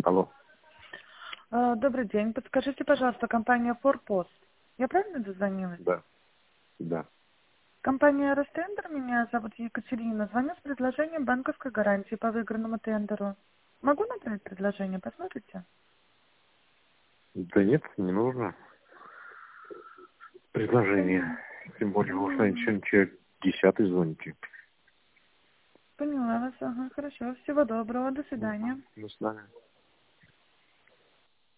Алло. Добрый день. Подскажите, пожалуйста, компания Форпост. Я правильно дозвонилась? Да. Да. Компания Ростендер, меня зовут Екатерина. Звоню с предложением банковской гарантии по выигранному тендеру. Могу направить предложение? Посмотрите. Да нет, не нужно. Предложение. Тем более, вы уже человек 10 звоните. Поняла вас. Ага, хорошо. Всего доброго. До свидания. До свидания.